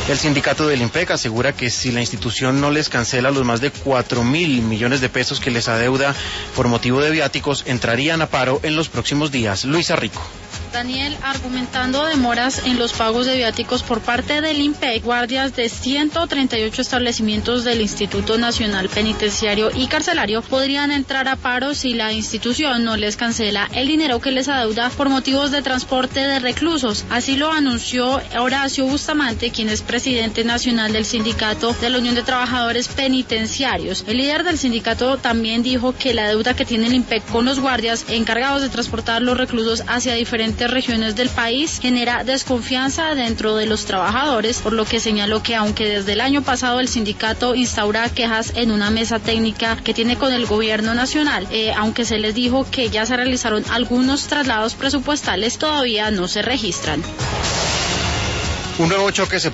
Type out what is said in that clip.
El sindicato del IMPEC asegura que si la institución no les cancela los más de 4.000 millones de pesos que les adeuda por motivo de viáticos, entrarían a paro en los próximos días. Luisa Rico. Daniel, argumentando demoras en los pagos de viáticos por parte del IMPEC, guardias de 138 establecimientos del Instituto Nacional Penitenciario y Carcelario podrían entrar a paro si la institución no les cancela el dinero que les adeuda por motivos de transporte de reclusos. Así lo anunció Horacio Bustamante, quien es presidente nacional del sindicato de la Unión de Trabajadores Penitenciarios. El líder del sindicato también dijo que la deuda que tiene el IMPEC con los guardias encargados de transportar los reclusos hacia diferentes regiones del país genera desconfianza dentro de los trabajadores, por lo que señaló que aunque desde el año pasado el sindicato instaura quejas en una mesa técnica que tiene con el gobierno nacional, aunque se les dijo que ya se realizaron algunos traslados presupuestales, todavía no se registran. Un nuevo choque se